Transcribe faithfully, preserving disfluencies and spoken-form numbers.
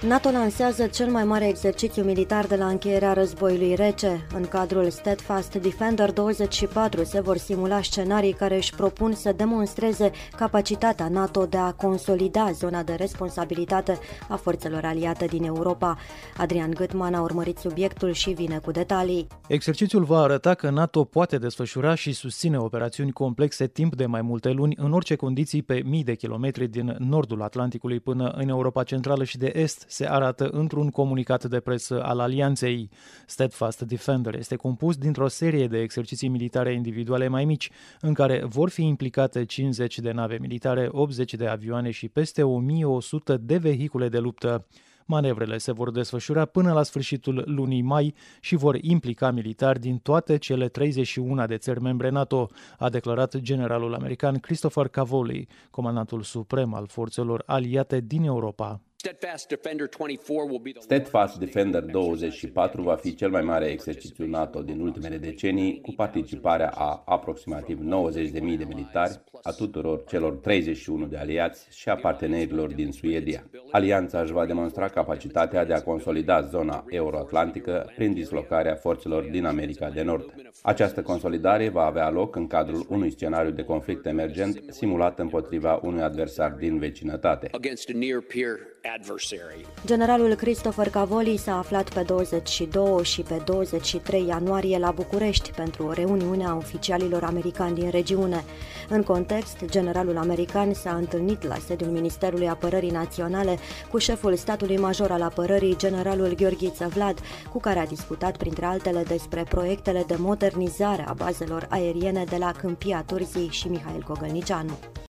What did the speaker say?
NATO lansează cel mai mare exercițiu militar de la încheierea războiului rece. În cadrul Steadfast Defender douăzeci și patru se vor simula scenarii care își propun să demonstreze capacitatea NATO de a consolida zona de responsabilitate a forțelor aliate din Europa. Adrian Gutman a urmărit subiectul și vine cu detalii. Exercițiul va arăta că NATO poate desfășura și susține operațiuni complexe timp de mai multe luni în orice condiții pe mii de kilometri din nordul Atlanticului până în Europa Centrală și de Est, se arată într-un comunicat de presă al alianței. Steadfast Defender este compus dintr-o serie de exerciții militare individuale mai mici, în care vor fi implicate cincizeci de nave militare, optzeci de avioane și peste o mie o sută de vehicule de luptă. Manevrele se vor desfășura până la sfârșitul lunii mai și vor implica militari din toate cele treizeci și una de țări membre NATO, a declarat generalul american Christopher Cavoli, comandantul suprem al forțelor aliate din Europa. Steadfast Defender douăzeci și patru va fi cel mai mare exercițiu NATO din ultimele decenii, cu participarea a aproximativ nouăzeci de mii de militari, a tuturor celor treizeci și unu de aliați și a partenerilor din Suedia. Alianța își va demonstra capacitatea de a consolida zona euroatlantică prin dislocarea forțelor din America de Nord. Această consolidare va avea loc în cadrul unui scenariu de conflict emergent simulat împotriva unui adversar din vecinătate. Generalul Christopher Cavoli s-a aflat pe douăzeci și doi și pe douăzeci și trei ianuarie la București pentru o reuniune a oficialilor americani din regiune. În context, generalul american s-a întâlnit la sediul Ministerului Apărării Naționale cu șeful statului major al apărării, generalul Gheorghiță Vlad, cu care a discutat printre altele despre proiectele de modernizare a bazelor aeriene de la Câmpia Turzii și Mihail Gogălnicianu.